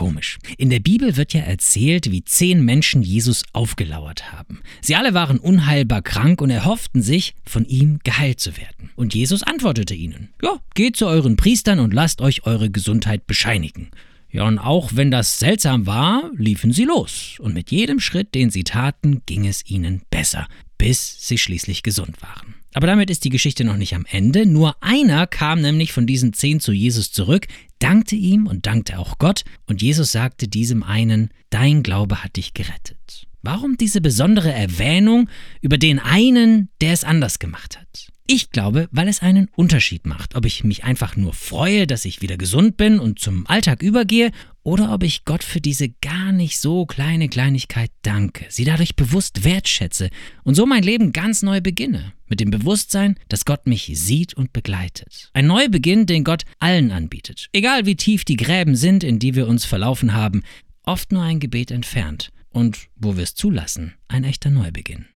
komisch. In der Bibel wird ja erzählt, wie 10 Menschen Jesus aufgelauert haben. Sie alle waren unheilbar krank und erhofften sich, von ihm geheilt zu werden. Und Jesus antwortete ihnen: Ja, geht zu euren Priestern und lasst euch eure Gesundheit bescheinigen. Ja, und auch wenn das seltsam war, liefen sie los. Und mit jedem Schritt, den sie taten, ging es ihnen besser, bis sie schließlich gesund waren. Aber damit ist die Geschichte noch nicht am Ende. Nur einer kam nämlich von diesen 10 zu Jesus zurück, dankte ihm und dankte auch Gott. Und Jesus sagte diesem einen: Dein Glaube hat dich gerettet. Warum diese besondere Erwähnung über den einen, der es anders gemacht hat? Ich glaube, weil es einen Unterschied macht, ob ich mich einfach nur freue, dass ich wieder gesund bin und zum Alltag übergehe, oder ob ich Gott für diese gar nicht so kleine Kleinigkeit danke, sie dadurch bewusst wertschätze und so mein Leben ganz neu beginne, mit dem Bewusstsein, dass Gott mich sieht und begleitet. Ein Neubeginn, den Gott allen anbietet, egal wie tief die Gräben sind, in die wir uns verlaufen haben, oft nur ein Gebet entfernt und, wo wir es zulassen, ein echter Neubeginn.